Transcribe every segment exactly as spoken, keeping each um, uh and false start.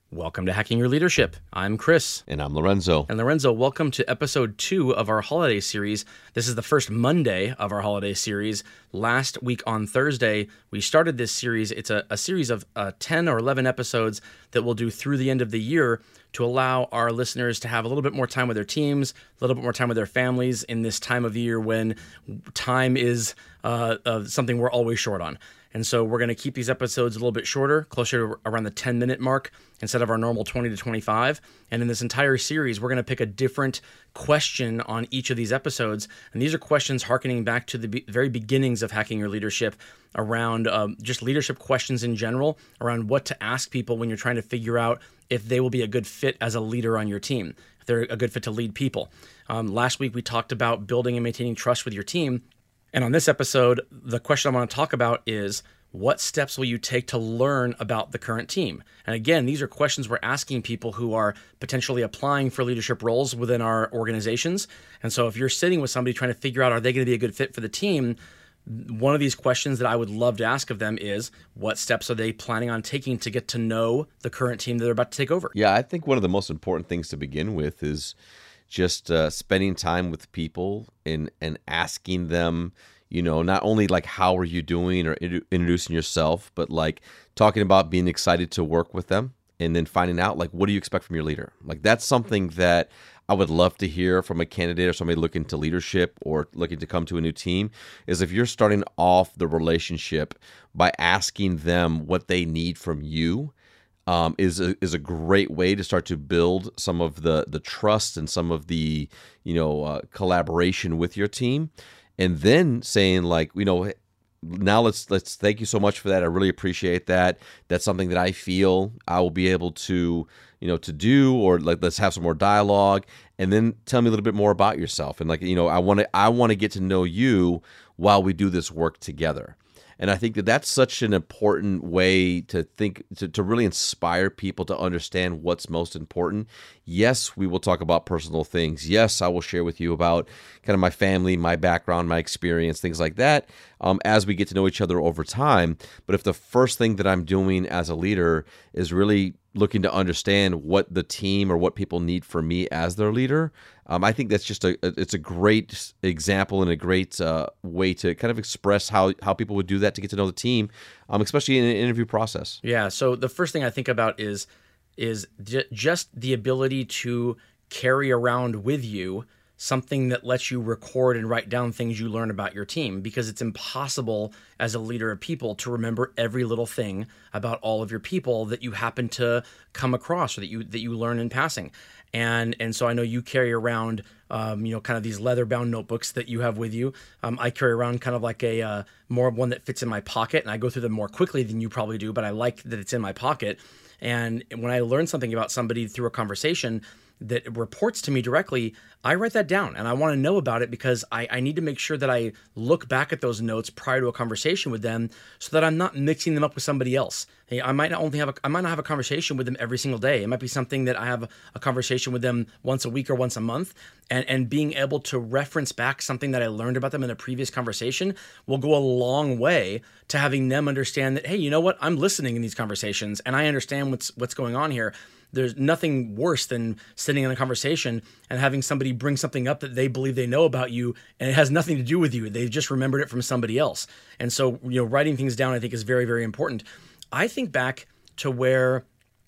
Welcome to Hacking Your Leadership. I'm Chris. And I'm Lorenzo. And Lorenzo, welcome to episode two of our holiday series. This is the first Monday of our holiday series. Last week on Thursday, we started this series. It's a, a series of uh, ten or eleven episodes that we'll do through the end of the year to allow our listeners to have a little bit more time with their teams, a little bit more time with their families in this time of year when time is uh, uh, something we're always short on. And so we're going to keep these episodes a little bit shorter, closer to around the ten minute mark instead of our normal twenty to twenty-five. And in this entire series, we're going to pick a different question on each of these episodes. And these are questions hearkening back to the be- very beginnings of Hacking Your Leadership around um, just leadership questions in general, around what to ask people when you're trying to figure out if they will be a good fit as a leader on your team, if they're a good fit to lead people. Um, last week, we talked about building and maintaining trust with your team. And on this episode, the question I want to talk about is, what steps will you take to learn about the current team? And again, these are questions we're asking people who are potentially applying for leadership roles within our organizations. And so if you're sitting with somebody trying to figure out, are they going to be a good fit for the team? One of these questions that I would love to ask of them is, what steps are they planning on taking to get to know the current team that they're about to take over? Yeah, I think one of the most important things to begin with is just uh, spending time with people and and asking them, you know, not only like, how are you doing, or in- introducing yourself, but like talking about being excited to work with them, and then finding out, like, what do you expect from your leader? Like, that's something that I would love to hear from a candidate or somebody looking to leadership or looking to come to a new team, is if you're starting off the relationship by asking them what they need from you, Um, is a, is a great way to start to build some of the the trust and some of the, you know, uh, collaboration with your team, and then saying, like, you know, now let's let's thank you so much for that. I really appreciate that. That's something that I feel I will be able to, you know, to do, or like, let's have some more dialogue, and then tell me a little bit more about yourself, and like, you know, I want to I want to get to know you while we do this work together. And I think that that's such an important way to think, to, to really inspire people to understand what's most important. Yes, we will talk about personal things. Yes, I will share with you about kind of my family, my background, my experience, things like that, um, as we get to know each other over time. But if the first thing that I'm doing as a leader is really looking to understand what the team or what people need from me as their leader, um, I think that's just a it's a great example and a great uh, way to kind of express how how people would do that to get to know the team, um, especially in an interview process. Yeah. So the first thing I think about is is j- just the ability to carry around with you something that lets you record and write down things you learn about your team, because it's impossible as a leader of people to remember every little thing about all of your people that you happen to come across or that you that you learn in passing. And and so I know you carry around, um, you know, kind of these leather-bound notebooks that you have with you. Um, I carry around kind of like a uh, more one that fits in my pocket, and I go through them more quickly than you probably do, but I like that it's in my pocket. And when I learn something about somebody through a conversation that reports to me directly, I write that down, and I want to know about it because I, I need to make sure that I look back at those notes prior to a conversation with them, so that I'm not mixing them up with somebody else. Hey, I might not only have a, I might not have a conversation with them every single day. It might be something that I have a conversation with them once a week or once a month, and and being able to reference back something that I learned about them in a previous conversation will go a long way to having them understand that, hey, you know what? I'm listening in these conversations, and I understand what's what's going on here. There's nothing worse than sitting in a conversation and having somebody bring something up that they believe they know about you, and it has nothing to do with you. They've just remembered it from somebody else. And so, you know, writing things down, I think, is very, very important. I think back to where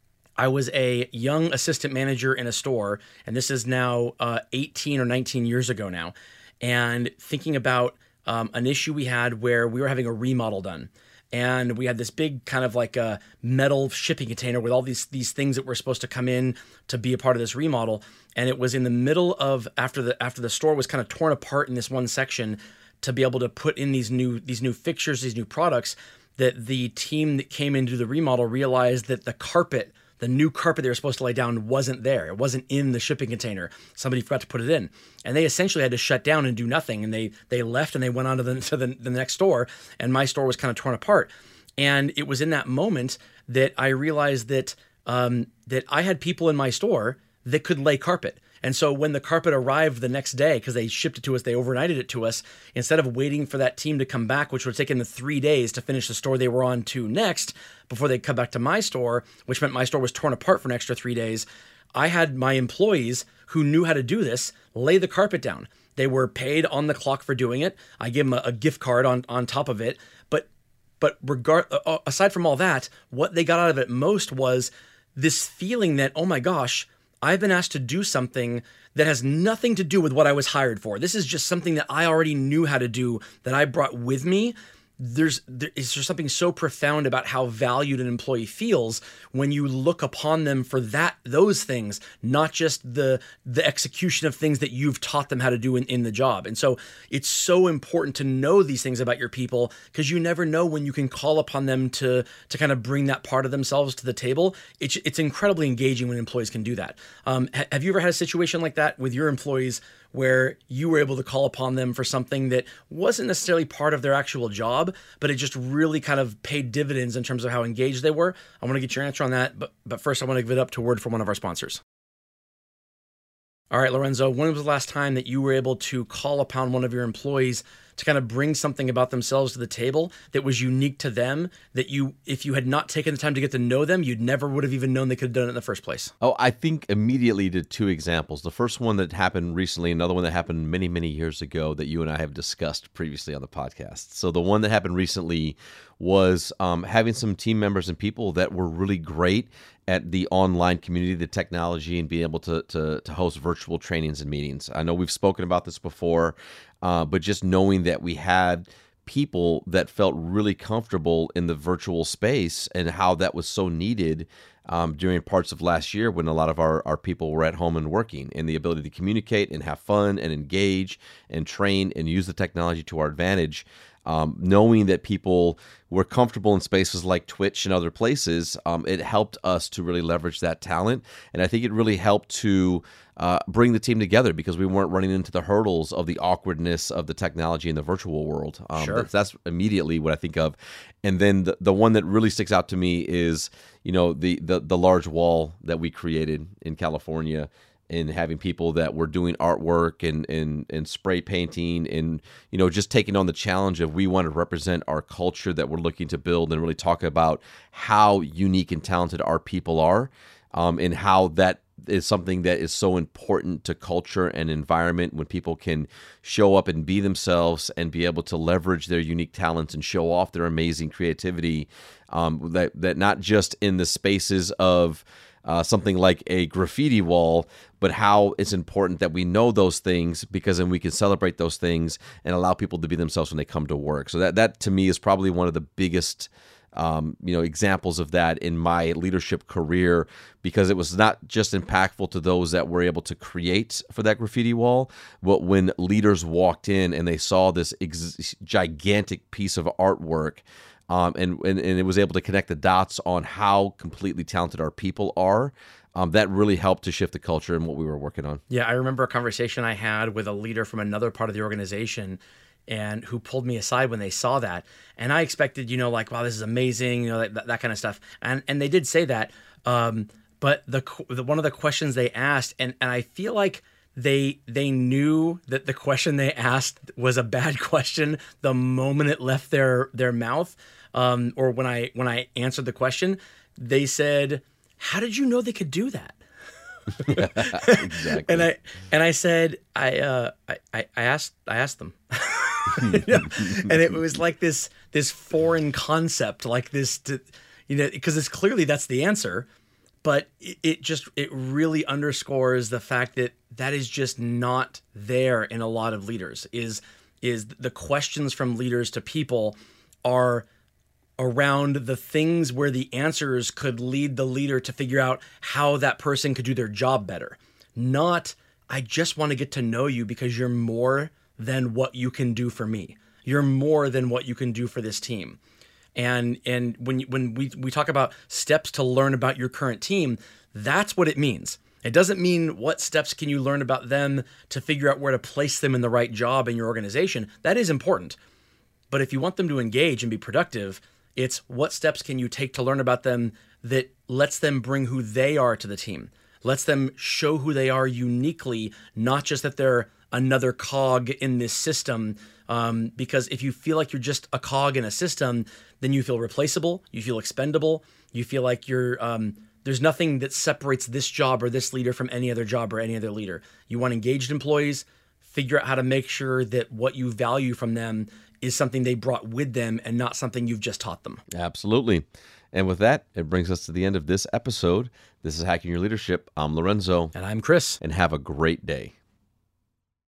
I was a young assistant manager in a store, and this is now uh, eighteen or nineteen years ago now, and thinking about um, an issue we had where we were having a remodel done. And we had this big kind of like a metal shipping container with all these these things that were supposed to come in to be a part of this remodel. And it was in the middle of, after the after the store was kind of torn apart in this one section to be able to put in these new these new fixtures, these new products, that the team that came into the remodel realized that the carpet, the new carpet they were supposed to lay down, wasn't there. It wasn't in the shipping container. Somebody forgot to put it in. And they essentially had to shut down and do nothing. And they they left and they went on to the, to the, the next store. And my store was kind of torn apart. And it was in that moment that I realized that um, that I had people in my store that could lay carpet. And so when the carpet arrived the next day, because they shipped it to us, they overnighted it to us, instead of waiting for that team to come back, which would have taken them three days to finish the store they were on to next before they come back to my store, which meant my store was torn apart for an extra three days, I had my employees who knew how to do this lay the carpet down. They were paid on the clock for doing it. I gave them a, a gift card on, on top of it. But but regard uh, aside from all that, what they got out of it most was this feeling that, oh my gosh, I've been asked to do something that has nothing to do with what I was hired for. This is just something that I already knew how to do, that I brought with me. There's there is there something so profound about how valued an employee feels when you look upon them for that those things, not just the the execution of things that you've taught them how to do in, in the job. And so it's so important to know these things about your people, because you never know when you can call upon them to to kind of bring that part of themselves to the table. It's it's incredibly engaging when employees can do that. Um, ha- have you ever had a situation like that with your employees, where you were able to call upon them for something that wasn't necessarily part of their actual job, but it just really kind of paid dividends in terms of how engaged they were? I want to get your answer on that, but but first I want to give it up to a word from one of our sponsors. All right, Lorenzo, when was the last time that you were able to call upon one of your employees to kind of bring something about themselves to the table that was unique to them, that you, if you had not taken the time to get to know them, you'd never would have even known they could have done it in the first place? Oh, I think immediately to two examples. The first one that happened recently, another one that happened many, many years ago that you and I have discussed previously on the podcast. So the one that happened recently was um, having some team members and people that were really great at the online community, the technology, and being able to, to, to host virtual trainings and meetings. I know we've spoken about this before, uh, but just knowing that we had people that felt really comfortable in the virtual space and how that was so needed um, during parts of last year when a lot of our, our people were at home and working, and the ability to communicate and have fun and engage and train and use the technology to our advantage. Um, knowing that people were comfortable in spaces like Twitch and other places, um, it helped us to really leverage that talent. And I think it really helped to uh, bring the team together, because we weren't running into the hurdles of the awkwardness of the technology in the virtual world. Um, Sure. that's, that's immediately what I think of. And then the, the one that really sticks out to me is, you know, the, the, the large wall that we created in California, and having people that were doing artwork and, and, and spray painting, and, you know, just taking on the challenge of, we want to represent our culture that we're looking to build, and really talk about how unique and talented our people are, um, and how that is something that is so important to culture and environment, when people can show up and be themselves and be able to leverage their unique talents and show off their amazing creativity, um, that, that not just in the spaces of Uh, something like a graffiti wall, but how it's important that we know those things, because then we can celebrate those things and allow people to be themselves when they come to work. So that that to me is probably one of the biggest um, you know examples of that in my leadership career, because it was not just impactful to those that were able to create for that graffiti wall, but when leaders walked in and they saw this ex- gigantic piece of artwork. Um, and, and and it was able to connect the dots on how completely talented our people are. Um, that really helped to shift the culture and what we were working on. Yeah, I remember a conversation I had with a leader from another part of the organization, and who pulled me aside when they saw that. And I expected, you know, like, wow, this is amazing, you know, that, that kind of stuff. And and they did say that. Um, but the, the one of the questions they asked, and, and I feel like they they knew that the question they asked was a bad question the moment it left their their mouth. Um, or when I when I answered the question, they said, "How did you know they could do that?" Exactly. And I and I said, I uh, I I asked I asked them, You know? And it was like this this foreign concept, like this, to, you know, because it's clearly that's the answer, but it, it just it really underscores the fact that that is just not there in a lot of leaders. Is is the questions from leaders to people are around the things where the answers could lead the leader to figure out how that person could do their job better. Not, I just want to get to know you because you're more than what you can do for me. You're more than what you can do for this team. And and when when we, we talk about steps to learn about your current team, that's what it means. It doesn't mean what steps can you learn about them to figure out where to place them in the right job in your organization. That is important. But if you want them to engage and be productive, it's what steps can you take to learn about them that lets them bring who they are to the team, lets them show who they are uniquely, not just that they're another cog in this system. Um, because if you feel like you're just a cog in a system, then you feel replaceable, you feel expendable, you feel like you're um, there's nothing that separates this job or this leader from any other job or any other leader. You want engaged employees, figure out how to make sure that what you value from them is something they brought with them and not something you've just taught them. Absolutely. And with that, it brings us to the end of this episode. This is Hacking Your Leadership. I'm Lorenzo. And I'm Chris. And have a great day.